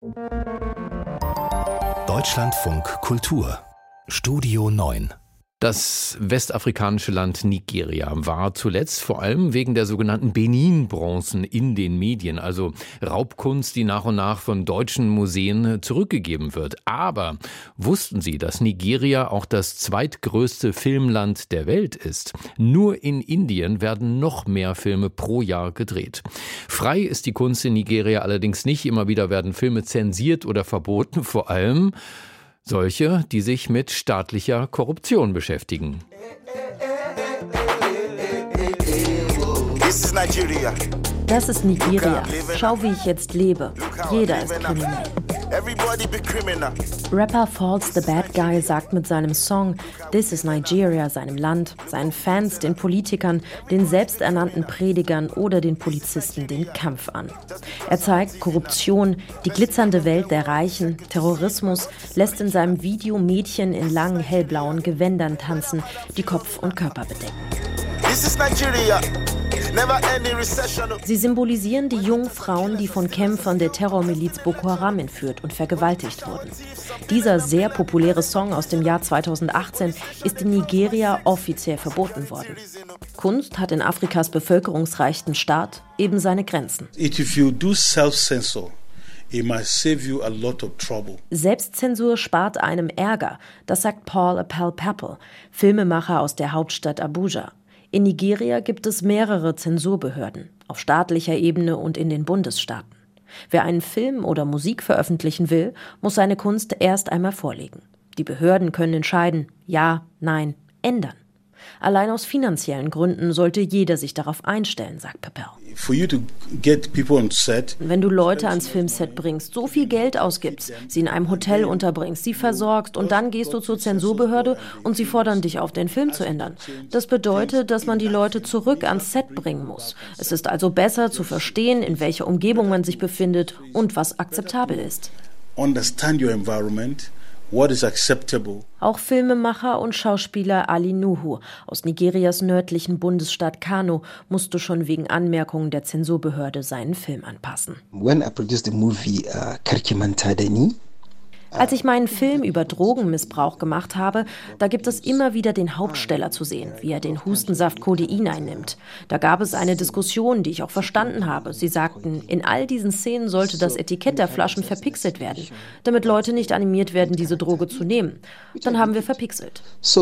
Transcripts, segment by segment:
Deutschlandfunk Kultur Studio 9. Das westafrikanische Land Nigeria war zuletzt vor allem wegen der sogenannten Benin-Bronzen in den Medien, also Raubkunst, die nach und nach von deutschen Museen zurückgegeben wird. Aber wussten Sie, dass Nigeria auch das zweitgrößte Filmland der Welt ist? Nur in Indien werden noch mehr Filme pro Jahr gedreht. Frei ist die Kunst in Nigeria allerdings nicht. Immer wieder werden Filme zensiert oder verboten, vor allem solche, die sich mit staatlicher Korruption beschäftigen. Das ist Nigeria. Schau, wie ich jetzt lebe. Jeder ist kriminell. Rapper Falz the Bad Guy sagt mit seinem Song This is Nigeria seinem Land, seinen Fans, den Politikern, den selbsternannten Predigern oder den Polizisten den Kampf an. Er zeigt Korruption, die glitzernde Welt der Reichen, Terrorismus, lässt in seinem Video Mädchen in langen hellblauen Gewändern tanzen, die Kopf und Körper bedecken. This is Nigeria. Sie symbolisieren die jungen Frauen, die von Kämpfern der Terrormiliz Boko Haram entführt und vergewaltigt wurden. Dieser sehr populäre Song aus dem Jahr 2018 ist in Nigeria offiziell verboten worden. Kunst hat in Afrikas bevölkerungsreichsten Staat eben seine Grenzen. Selbstzensur spart einem Ärger, das sagt Paul Apel-Papel, Filmemacher aus der Hauptstadt Abuja. In Nigeria gibt es mehrere Zensurbehörden, auf staatlicher Ebene und in den Bundesstaaten. Wer einen Film oder Musik veröffentlichen will, muss seine Kunst erst einmal vorlegen. Die Behörden können entscheiden, ja, nein, ändern. Allein aus finanziellen Gründen sollte jeder sich darauf einstellen, sagt Papel. Wenn du Leute ans Filmset bringst, so viel Geld ausgibst, sie in einem Hotel unterbringst, sie versorgst und dann gehst du zur Zensurbehörde und sie fordern dich auf, den Film zu ändern. Das bedeutet, dass man die Leute zurück ans Set bringen muss. Es ist also besser zu verstehen, in welcher Umgebung man sich befindet und was akzeptabel ist. Understand your environment. What is acceptable? Auch Filmemacher und Schauspieler Ali Nuhu aus Nigerias nördlichen Bundesstaat Kano musste schon wegen Anmerkungen der Zensurbehörde seinen Film anpassen. When I produced the movie Karchimantadeni, als ich meinen Film über Drogenmissbrauch gemacht habe, da gibt es immer wieder den Hauptsteller zu sehen, wie er den Hustensaft Codein einnimmt. Da gab es eine Diskussion, die ich auch verstanden habe. Sie sagten, in all diesen Szenen sollte das Etikett der Flaschen verpixelt werden, damit Leute nicht animiert werden, diese Droge zu nehmen. Dann haben wir verpixelt.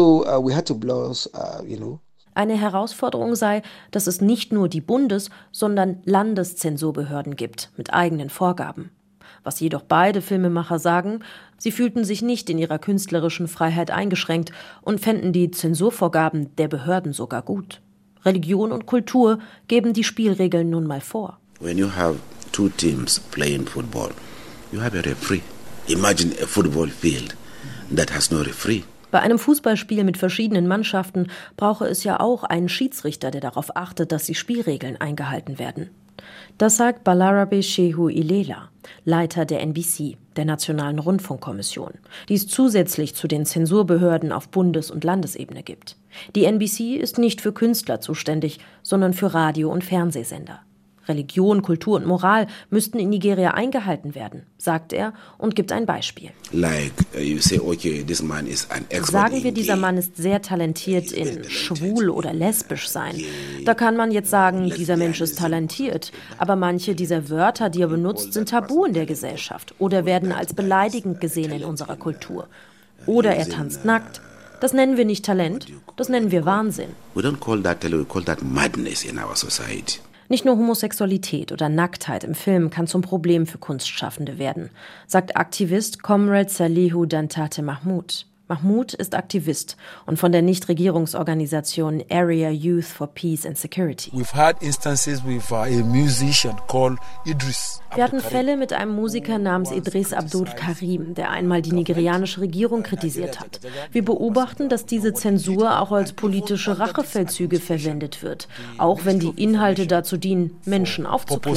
Eine Herausforderung sei, dass es nicht nur die Bundes-, sondern Landeszensurbehörden gibt, mit eigenen Vorgaben. Was jedoch beide Filmemacher sagen, sie fühlten sich nicht in ihrer künstlerischen Freiheit eingeschränkt und fänden die Zensurvorgaben der Behörden sogar gut. Religion und Kultur geben die Spielregeln nun mal vor. When you have two teams playing football, you have a referee. Imagine a football field that has no referee. Bei einem Fußballspiel mit verschiedenen Mannschaften brauche es ja auch einen Schiedsrichter, der darauf achtet, dass die Spielregeln eingehalten werden. Das sagt Balarabe Shehu Ilela, Leiter der NBC, der Nationalen Rundfunkkommission, die es zusätzlich zu den Zensurbehörden auf Bundes- und Landesebene gibt. Die NBC ist nicht für Künstler zuständig, sondern für Radio- und Fernsehsender. Religion, Kultur und Moral müssten in Nigeria eingehalten werden, sagt er und gibt ein Beispiel. Sagen wir, dieser Mann ist sehr talentiert in schwul oder lesbisch sein. Da kann man jetzt sagen, dieser Mensch ist talentiert, aber manche dieser Wörter, die er benutzt, sind tabu in der Gesellschaft oder werden als beleidigend gesehen in unserer Kultur. Oder er tanzt nackt. Das nennen wir nicht Talent, das nennen wir Wahnsinn. We don't call that talent, we call that madness in our society. Nicht nur Homosexualität oder Nacktheit im Film kann zum Problem für Kunstschaffende werden, sagt Aktivist Comrade Salihu Dantate Mahmoud. Mahmoud ist Aktivist und von der Nichtregierungsorganisation Area Youth for Peace and Security. We've had instances with a musician called Idris. Wir hatten Fälle mit einem Musiker namens Idris Abdul Karim, der einmal die nigerianische Regierung kritisiert hat. Wir beobachten, dass diese Zensur auch als politische Rachefeldzüge verwendet wird, auch wenn die Inhalte dazu dienen, Menschen aufzuklären.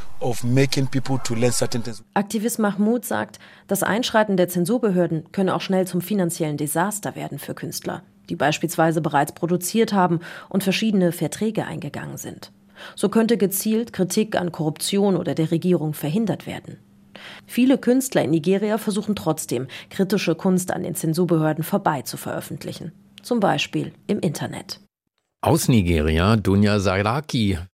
Aktivist Mahmoud sagt, das Einschreiten der Zensurbehörden könne auch schnell zum finanziellen Desaster werden für Künstler, die beispielsweise bereits produziert haben und verschiedene Verträge eingegangen sind. So könnte gezielt Kritik an Korruption oder der Regierung verhindert werden. Viele Künstler in Nigeria versuchen trotzdem, kritische Kunst an den Zensurbehörden vorbei zu veröffentlichen. Zum Beispiel im Internet. Aus Nigeria, Dunja Saraki.